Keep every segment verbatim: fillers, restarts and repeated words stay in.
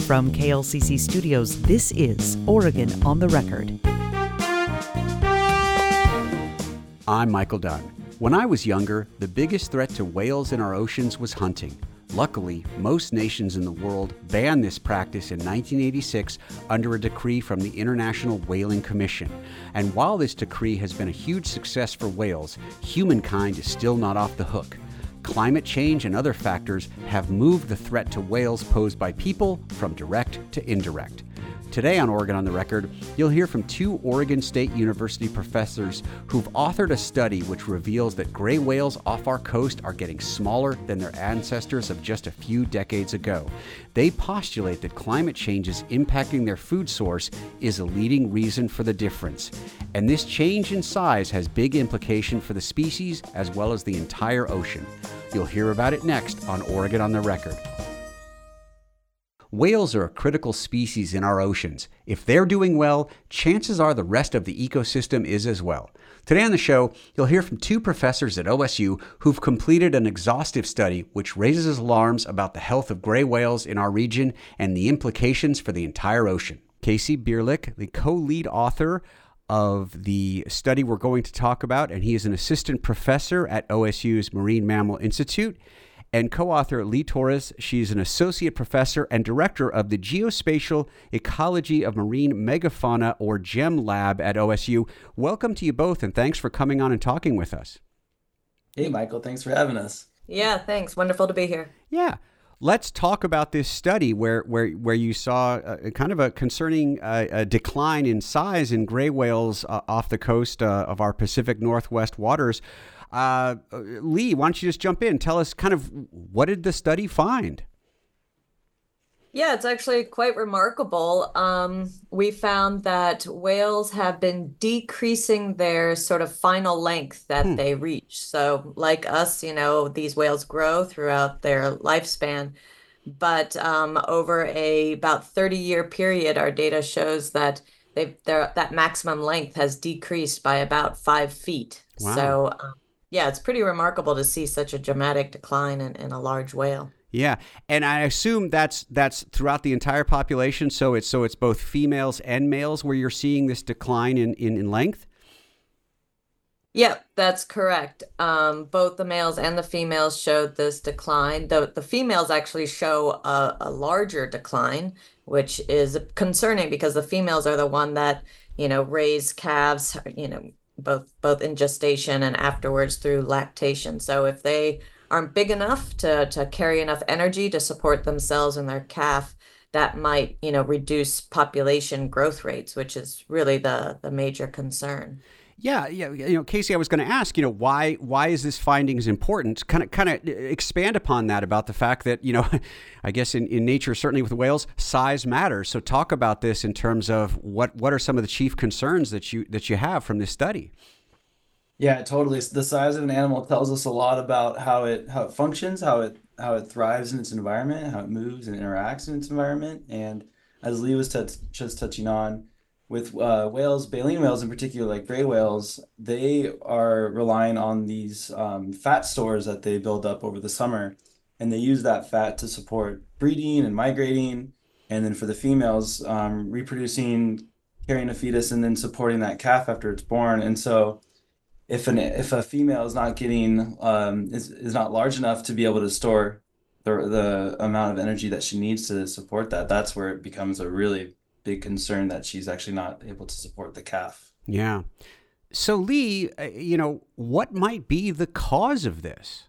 From K L C C Studios, this is Oregon on the Record. I'm Michael Dunn. When I was younger, the biggest threat to whales in our oceans was hunting. Luckily, most nations in the world banned this practice in nineteen eighty-six under a decree from the International Whaling Commission. And while this decree has been a huge success for whales, humankind is still not off the hook. Climate change and other factors have moved the threat to whales posed by people from direct to indirect. Today on Oregon on the Record, you'll hear from two Oregon State University professors who've authored a study which reveals that gray whales off our coast are getting smaller than their ancestors of just a few decades ago. They postulate that climate change is impacting their food source is a leading reason for the difference. And this change in size has big implication for the species as well as the entire ocean. You'll hear about it next on Oregon on the Record. Whales are a critical species in our oceans. If they're doing well, chances are the rest of the ecosystem is as well. Today on the show, you'll hear from two professors at O S U who've completed an exhaustive study which raises alarms about the health of gray whales in our region and the implications for the entire ocean. Casey Bierlich, the co-lead author of the study we're going to talk about, and he is an assistant professor at O S U's Marine Mammal Institute. And co-author Lee Torres, she's an associate professor and director of the Geospatial Ecology of Marine Megafauna, or GEM Lab at O S U. Welcome to you both, and thanks for coming on and talking with us. Hey, Michael, thanks for having us. Yeah, thanks. Wonderful to be here. Yeah. Let's talk about this study where where where you saw a, kind of a concerning uh, a decline in size in gray whales uh, off the coast uh, of our Pacific Northwest waters. Uh, Lee, why don't you just jump in? Tell us kind of what did the study find? Yeah, it's actually quite remarkable. Um, we found that whales have been decreasing their sort of final length that hmm. they reach. So like us, you know, these whales grow throughout their lifespan. But um, over a about thirty year period, our data shows that they've, that maximum length has decreased by about five feet. Wow. So um, yeah, it's pretty remarkable to see such a dramatic decline in, in a large whale. Yeah, and I assume that's that's throughout the entire population. So it's so it's both females and males where you're seeing this decline in, in, in length? Yep, that's correct. Um, both the males and the females showed this decline. The, the females actually show a, a larger decline, which is concerning because the females are the one that, you know, raise calves, you know, both both in gestation and afterwards through lactation. So if they aren't big enough to, to carry enough energy to support themselves and their calf, that might, you know, reduce population growth rates, which is really the, the major concern. Yeah, yeah, you know, Casey, I was going to ask, you know, why why is this findings important? Kind of kind of expand upon that about the fact that, you know, I guess in, in nature, certainly with whales, size matters. So talk about this in terms of what, what are some of the chief concerns that you that you have from this study? Yeah, totally. The size of an animal tells us a lot about how it how it functions, how it how it thrives in its environment, how it moves and interacts in its environment. And as Lee was t- just touching on, with uh, whales, baleen whales in particular, like gray whales, they are relying on these um, fat stores that they build up over the summer. And they use that fat to support breeding and migrating. And then for the females, um, reproducing, carrying a fetus, and then supporting that calf after it's born. And so if an if a female is not getting, um, is, is not large enough to be able to store the, the amount of energy that she needs to support that, that's where it becomes a really big concern that she's actually not able to support the calf. Yeah. So Lee, uh, you know, what might be the cause of this?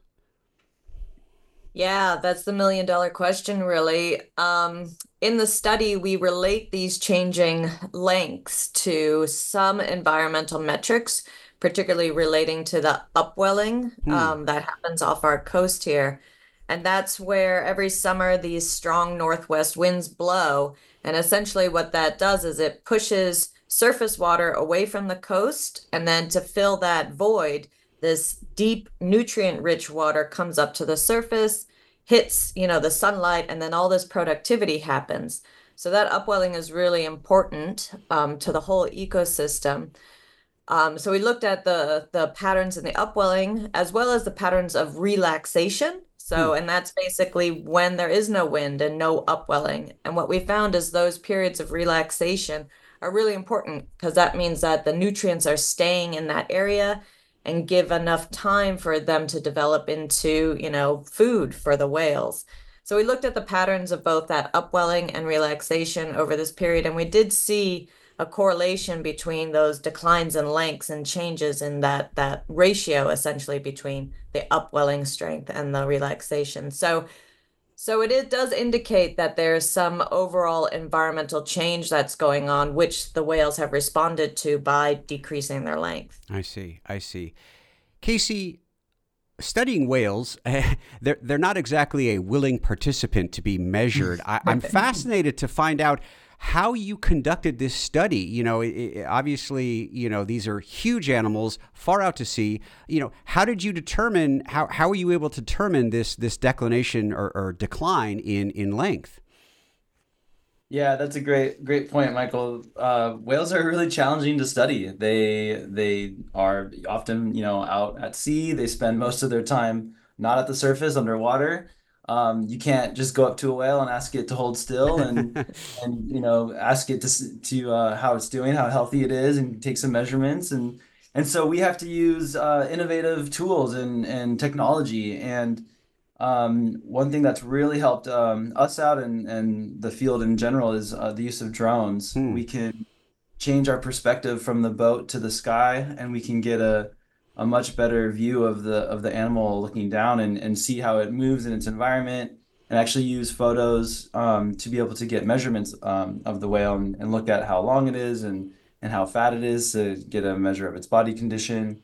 Yeah, that's the million dollar question, really. Um, in the study, we relate these changing lengths to some environmental metrics, particularly relating to the upwelling hmm. um, that happens off our coast here. And that's where every summer these strong northwest winds blow. And essentially what that does is it pushes surface water away from the coast. And then to fill that void, this deep nutrient-rich water comes up to the surface, hits, you know, the sunlight, and then all this productivity happens. So that upwelling is really important um, to the whole ecosystem. Um, so we looked at the the patterns in the upwelling as well as the patterns of relaxation. So, Hmm. and that's basically when there is no wind and no upwelling. And what we found is those periods of relaxation are really important because that means that the nutrients are staying in that area and give enough time for them to develop into, you know, food for the whales. So we looked at the patterns of both that upwelling and relaxation over this period, and we did see a correlation between those declines in lengths and changes in that that ratio essentially between the upwelling strength and the relaxation. So so it, it does indicate that there's some overall environmental change that's going on, which the whales have responded to by decreasing their length. I see. I see. Casey, studying whales, they're they're not exactly a willing participant to be measured. I, I'm fascinated to find out how you conducted this study. You know, it, it, obviously, you know, these are huge animals, far out to sea. You know, how did you determine, how, how were you able to determine this this declination or, or decline in, in length? Yeah, that's a great great point, Michael. Uh, whales are really challenging to study. They they are often, you know, out at sea. They spend most of their time not at the surface, underwater. Um, you can't just go up to a whale and ask it to hold still and and you know ask it to s- to uh, how it's doing, how healthy it is, and take some measurements. And and so we have to use uh, innovative tools and and technology. And um, one thing that's really helped um, us out and, and the field in general is uh, the use of drones. Hmm. We can change our perspective from the boat to the sky, and we can get a, a much better view of the of the animal looking down and, and see how it moves in its environment, and actually use photos um, to be able to get measurements um, of the whale and, and look at how long it is and, and how fat it is to get a measure of its body condition.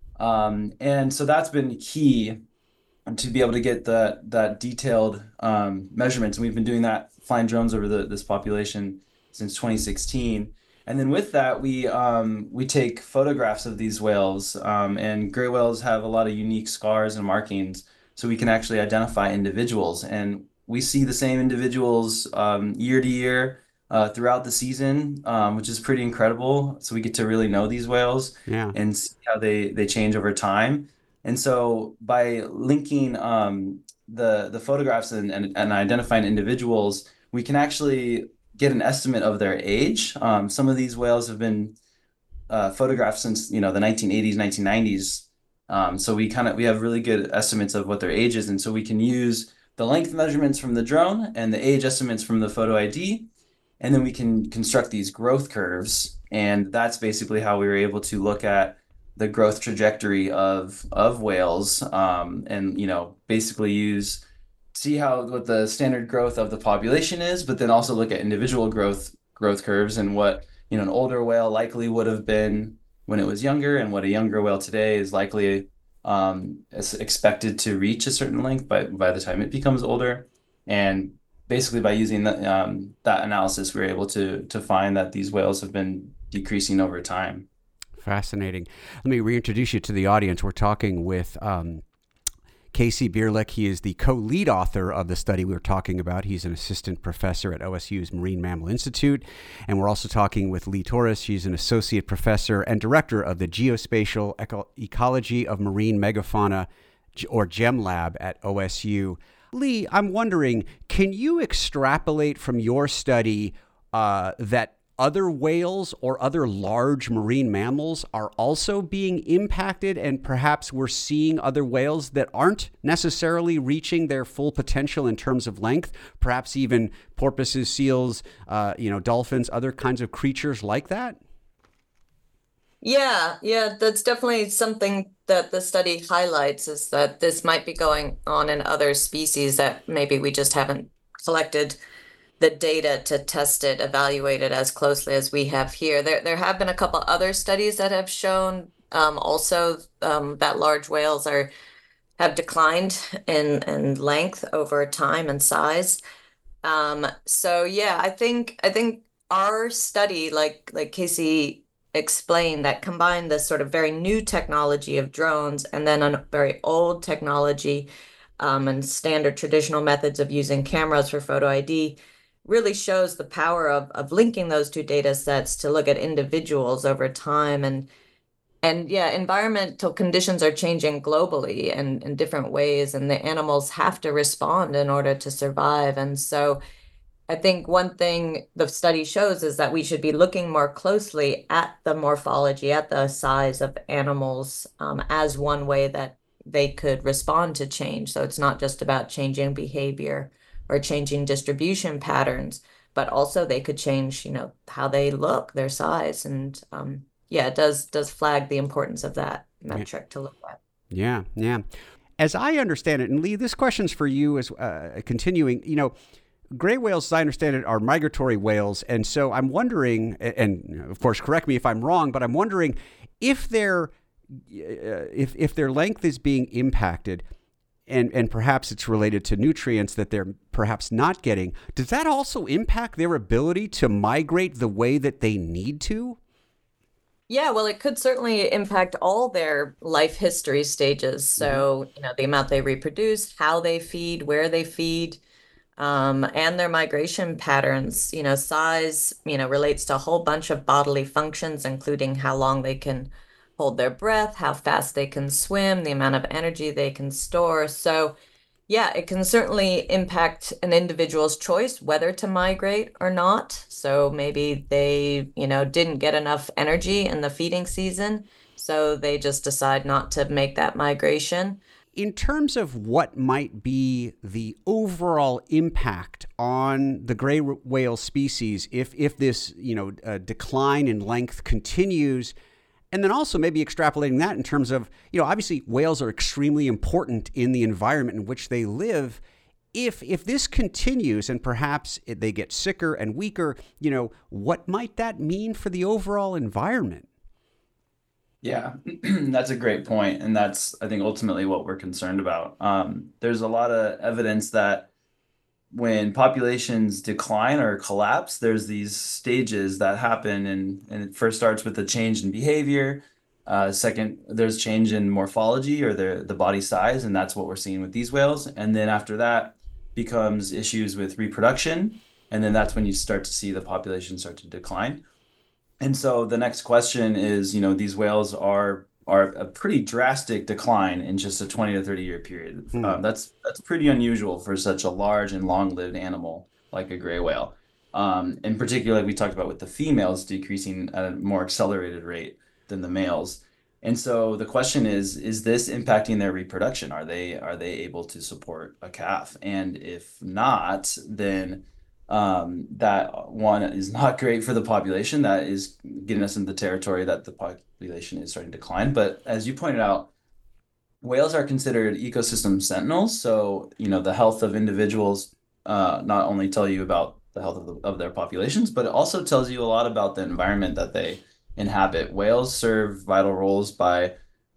Um, and so that's been key to be able to get that that detailed um, measurements. And we've been doing that, flying drones over the, this population since twenty sixteen. And then with that, we um, we take photographs of these whales. Um, and gray whales have a lot of unique scars and markings, so we can actually identify individuals. And we see the same individuals um, year to year uh, throughout the season, um, which is pretty incredible. So we get to really know these whales Yeah. and see how they they change over time. And so by linking um, the the photographs and, and, and identifying individuals, we can actually get an estimate of their age. Um, some of these whales have been uh, photographed since, you know, the nineteen eighties, nineteen nineties. Um, so we kind of we have really good estimates of what their age is, and so we can use the length measurements from the drone and the age estimates from the photo I D, and then we can construct these growth curves, and that's basically how we were able to look at the growth trajectory of of whales, um, and you know basically use see how what the standard growth of the population is, but then also look at individual growth growth curves and what you know an older whale likely would have been when it was younger, and what a younger whale today is likely um, is expected to reach a certain length by by the time it becomes older. And basically, by using the, um, that analysis, we were able to to find that these whales have been decreasing over time. Fascinating. Let me reintroduce you to the audience. We're talking with um, Casey Bierlich. He is the co-lead author of the study we were talking about. He's an assistant professor at O S U's Marine Mammal Institute. And we're also talking with Lee Torres. She's an associate professor and director of the Geospatial Eco- Ecology of Marine Megafauna, or GEMLab, at O S U. Lee, I'm wondering, can you extrapolate from your study uh, that other whales or other large marine mammals are also being impacted, and perhaps we're seeing other whales that aren't necessarily reaching their full potential in terms of length, perhaps even porpoises, seals, uh, you know, dolphins, other kinds of creatures like that? Yeah, yeah, that's definitely something that the study highlights, is that this might be going on in other species that maybe we just haven't collected the data to test it, evaluate it as closely as we have here. There, there have been a couple other studies that have shown um, also um, that large whales are have declined in in length over time and size. Um, so yeah, I think I think our study, like like Casey explained, that combined this sort of very new technology of drones and then a very old technology um, and standard traditional methods of using cameras for photo I D really shows the power of of linking those two data sets to look at individuals over time. And And yeah, environmental conditions are changing globally and in different ways, and the animals have to respond in order to survive. And so I think one thing the study shows is that we should be looking more closely at the morphology, at the size of animals, um, as one way that they could respond to change. So it's not just about changing behavior or changing distribution patterns, but also they could change, you know, how they look, their size. And um, yeah, it does does flag the importance of that metric to look at. Yeah, yeah. As I understand it, and Lee, this question's for you as uh, continuing, you know, gray whales, as I understand it, are migratory whales. And so I'm wondering, and of course, correct me if I'm wrong, but I'm wondering if their, uh, if, if their length is being impacted, and, and perhaps it's related to nutrients that they're perhaps not getting, does that also impact their ability to migrate the way that they need to? Yeah, well, it could certainly impact all their life history stages. So, mm-hmm. you know, the amount they reproduce, how they feed, where they feed, um, and their migration patterns. You know, size, you know, relates to a whole bunch of bodily functions, including how long they can hold their breath, how fast they can swim, the amount of energy they can store. So, yeah, it can certainly impact an individual's choice whether to migrate or not. So maybe they, you know, didn't get enough energy in the feeding season, so they just decide not to make that migration. In terms of what might be the overall impact on the gray whale species if if this, you know, uh, decline in length continues, and then also maybe extrapolating that in terms of, you know, obviously whales are extremely important in the environment in which they live. If if this continues and perhaps they get sicker and weaker, you know, what might that mean for the overall environment? Yeah, that's a great point. And that's, I think, ultimately what we're concerned about. Um, there's a lot of evidence that when populations decline or collapse, there's these stages that happen, and, and it first starts with a change in behavior. Uh, second, there's change in morphology or the, the body size, and that's what we're seeing with these whales. And then after that becomes issues with reproduction, and then that's when you start to see the population start to decline. And so the next question is, you know, these whales are are a pretty drastic decline in just a twenty to thirty year period. Mm. Um, that's that's pretty unusual for such a large and long-lived animal like a gray whale. Um, in particular, we talked about with the females decreasing at a more accelerated rate than the males. And so the question is, is this impacting their reproduction? Are they are they able to support a calf? And if not, then um, that one is not great for the population. That is getting us into the territory that the population is starting to decline. But as you pointed out, whales are considered ecosystem sentinels. So, you know, the health of individuals uh, not only tell you about the health of, the, of their populations, but it also tells you a lot about the environment that they inhabit. Whales serve vital roles by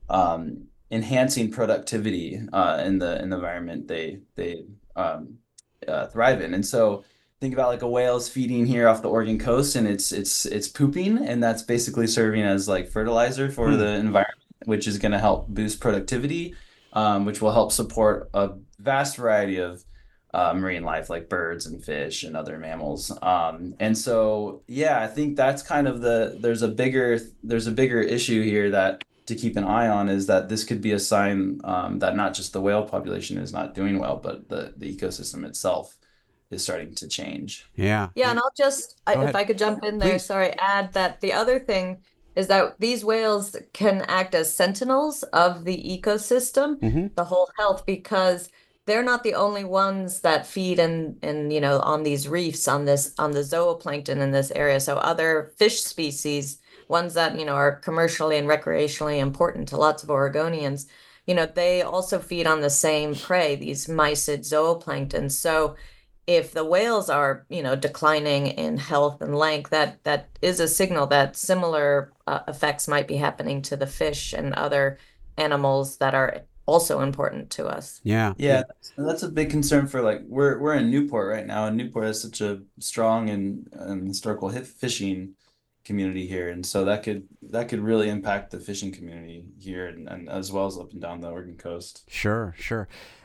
um, enhancing productivity uh, in the in the environment they they um, uh, thrive in. And so think about like a whale's feeding here off the Oregon coast, and it's it's it's pooping, and that's basically serving as like fertilizer for mm. the environment, which is going to help boost productivity, um, which will help support a vast variety of uh, marine life like birds and fish and other mammals. Um, and so, yeah, I think that's kind of the there's a bigger there's a bigger issue here that to keep an eye on, is that this could be a sign um, that not just the whale population is not doing well, but the the ecosystem itself is starting to change. Yeah. Yeah, and I'll just, I, if I could jump in there, Please. sorry, add that the other thing is that these whales can act as sentinels of the ecosystem, mm-hmm. the whole health, because they're not the only ones that feed in, in, you know, on these reefs, on this, on the zooplankton in this area. So other fish species, ones that, you know, are commercially and recreationally important to lots of Oregonians, you know, they also feed on the same prey, these mysid zooplankton. So if the whales are, you know, declining in health and length, that that is a signal that similar uh, effects might be happening to the fish and other animals that are also important to us. Yeah. Yeah. And that's a big concern for, like, we're we're in Newport right now, and Newport has such a strong and, and historical fishing community here. And so that could that could really impact the fishing community here, and, and as well as up and down the Oregon coast. Sure, sure.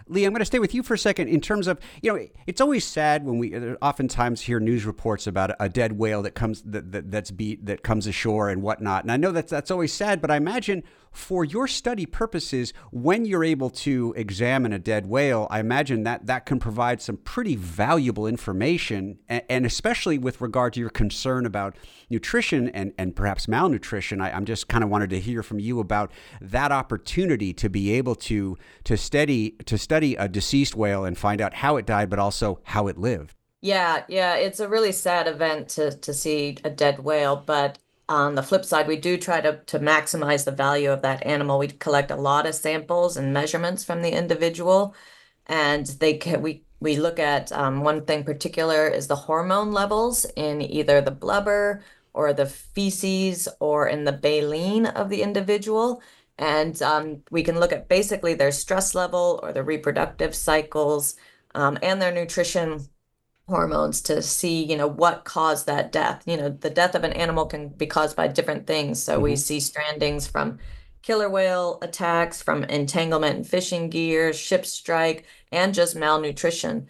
Lee, I'm going to stay with you for a second in terms of, you know, it's always sad when we oftentimes hear news reports about a dead whale that comes that, that that's beat that comes ashore and whatnot. And I know that that's always sad, but I imagine for your study purposes, when you're able to examine a dead whale, I imagine that that can provide some pretty valuable information, and, and especially with regard to your concern about nutrition and, and perhaps malnutrition. I, I'm just kind of wanted to hear from you about that opportunity to be able to to study to study a deceased whale and find out how it died, but also how it lived. Yeah, yeah, it's a really sad event to to see a dead whale, but on the flip side, we do try to, to maximize the value of that animal. We collect a lot of samples and measurements from the individual, and they can, we we look at um, one thing particular is the hormone levels in either the blubber or the feces or in the baleen of the individual. And um, we can look at basically their stress level or their reproductive cycles um, and their nutrition hormones to see, you know, what caused that death. You know, the death of an animal can be caused by different things. So mm-hmm. we see strandings from killer whale attacks, from entanglement in fishing gear, ship strike, and just malnutrition.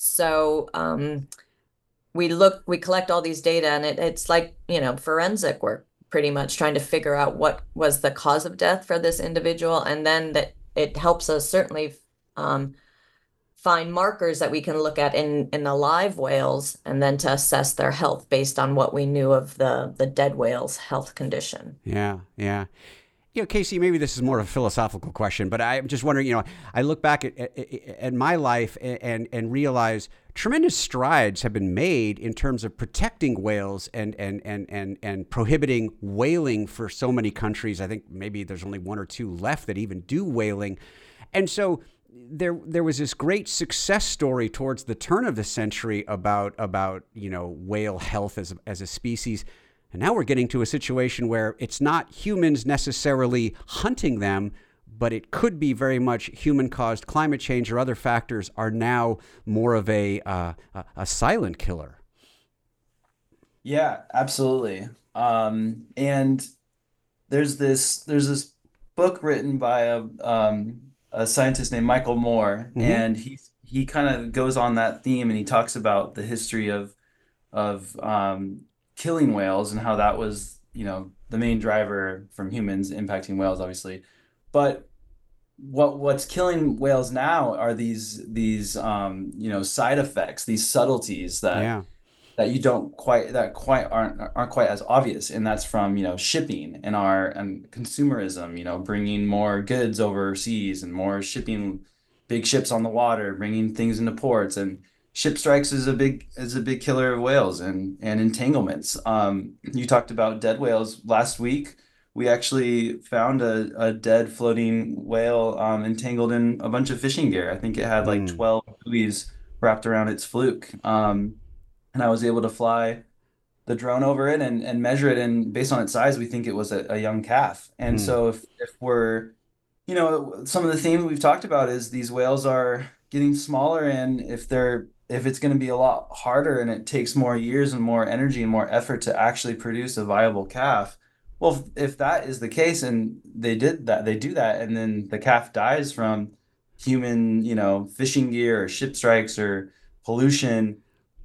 So um, we look, we collect all these data, and it, it's like, you know, forensic work, pretty much trying to figure out what was the cause of death for this individual. And then that it helps us certainly um, find markers that we can look at in, in the live whales, and then to assess their health based on what we knew of the, the dead whale's health condition. Yeah, yeah. You know, Casey, maybe this is more of a philosophical question, but I'm just wondering, you know, I look back at, at, at my life and, and realize tremendous strides have been made in terms of protecting whales and, and, and, and, and prohibiting whaling for so many countries. I think maybe there's only one or two left that even do whaling. And so there there was this great success story towards the turn of the century about, about you know, whale health as a, as a species. And now we're getting to a situation where it's not humans necessarily hunting them, but it could be very much human-caused climate change or other factors are now more of a uh, a, a silent killer. Yeah, absolutely. Um, and there's this there's this book written by a um, a scientist named Michael Moore, mm-hmm. and he he kind of goes on that theme, and he talks about the history of of um, killing whales and how that was, you know, the main driver from humans impacting whales, obviously. But what what's killing whales now are these these um, you know, side effects, these subtleties that yeah. that you don't quite that quite aren't aren't quite as obvious, and that's from, you know, shipping and our and consumerism, you know, bringing more goods overseas and more shipping, big ships on the water, bringing things into ports, and ship strikes is a big is a big killer of whales and and entanglements. Um, you talked about dead whales last week. We actually found a, a dead floating whale um, entangled in a bunch of fishing gear. I think it had like mm. twelve buoys wrapped around its fluke. Um, and I was able to fly the drone over it and, and measure it. And based on its size, we think it was a, a young calf. And mm. so if, if we're, you know, some of the themes we've talked about is these whales are getting smaller, and if they're if it's going to be a lot harder and it takes more years and more energy and more effort to actually produce a viable calf, well, if, if that is the case and they did that, they do that, and then the calf dies from human, you know, fishing gear or ship strikes or pollution,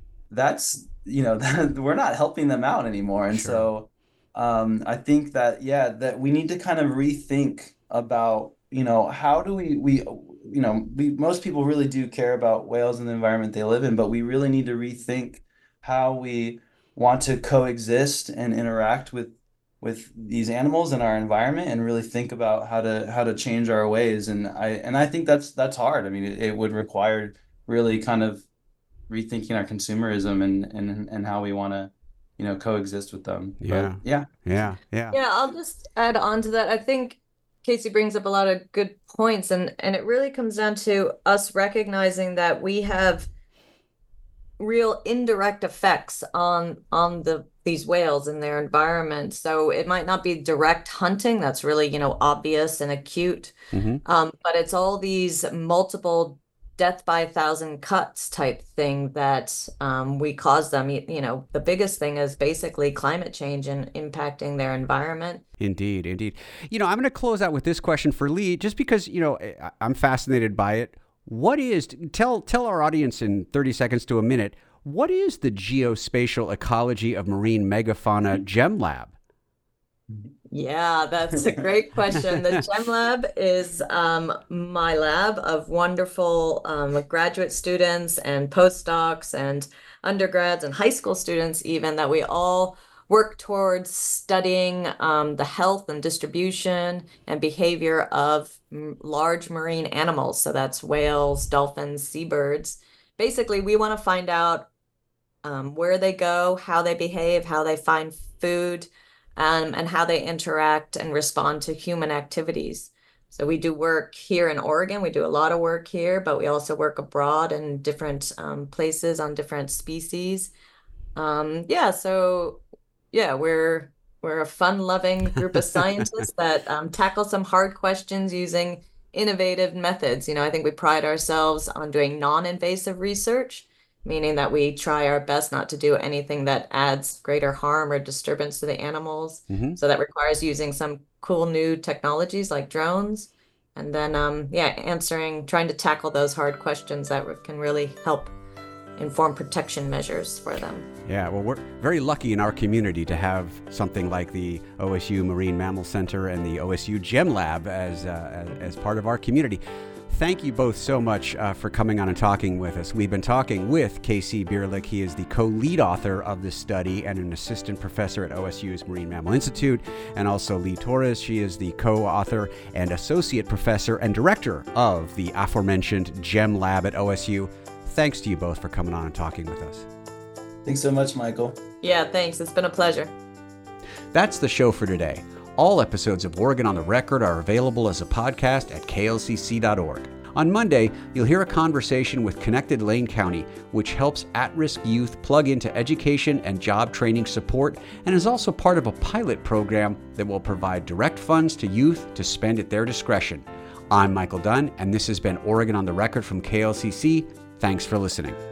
that's, you know, we're not helping them out anymore. And sure. so um, I think that, yeah, that we need to kind of rethink about, you know, how do we, we, you know, we, most people really do care about whales and the environment they live in, but we really need to rethink how we want to coexist and interact with with these animals in our environment, and really think about how to how to change our ways. And I and I think that's that's hard. I mean, it, it would require really kind of rethinking our consumerism and and and how we want to, you know, coexist with them. Yeah. But yeah. Yeah. Yeah. Yeah, I'll just add on to that. I think Casey brings up a lot of good points, and and it really comes down to us recognizing that we have real indirect effects on on the these whales and their environment. So it might not be direct hunting that's really, you know, obvious and acute, mm-hmm. um, but it's all these multiple death by a thousand cuts type thing that um, we cause them. You, you know, the biggest thing is basically climate change and impacting their environment. Indeed, indeed. You know, I'm going to close out with this question for Lee, just because, you know, I'm fascinated by it. What is, tell, tell our audience in thirty seconds to a minute, what is the Geospatial Ecology of Marine Megafauna GEM Lab? Yeah, that's a great question. The GEM Lab is um, my lab of wonderful um, graduate students and postdocs and undergrads and high school students even, that we all work towards studying um, the health and distribution and behavior of m- large marine animals. So that's whales, dolphins, seabirds. Basically, we want to find out um, where they go, how they behave, how they find food, Um, and how they interact and respond to human activities. So we do work here in Oregon. We do a lot of work here, but we also work abroad in different um, places on different species. Um, yeah, so yeah, we're we're a fun-loving group of scientists that um, tackle some hard questions using innovative methods. You know, I think we pride ourselves on doing non-invasive research, meaning that we try our best not to do anything that adds greater harm or disturbance to the animals. Mm-hmm. So that requires using some cool new technologies like drones. And then, um, yeah, answering, trying to tackle those hard questions that can really help inform protection measures for them. Yeah, well, we're very lucky in our community to have something like the O S U Marine Mammal Center and the O S U GEM Lab as, uh, as part of our community. Thank you both so much uh, for coming on and talking with us. We've been talking with Casey Bierlich. He is the co-lead author of this study and an assistant professor at O S U's Marine Mammal Institute, and also Lee Torres. She is the co-author and associate professor and director of the aforementioned GEM Lab at O S U. Thanks to you both for coming on and talking with us. Thanks so much, Michael. Yeah, thanks. It's been a pleasure. That's the show for today. All episodes of Oregon on the Record are available as a podcast at K L C C dot org. On Monday, you'll hear a conversation with Connected Lane County, which helps at-risk youth plug into education and job training support, and is also part of a pilot program that will provide direct funds to youth to spend at their discretion. I'm Michael Dunn, and this has been Oregon on the Record from K L C C. Thanks for listening.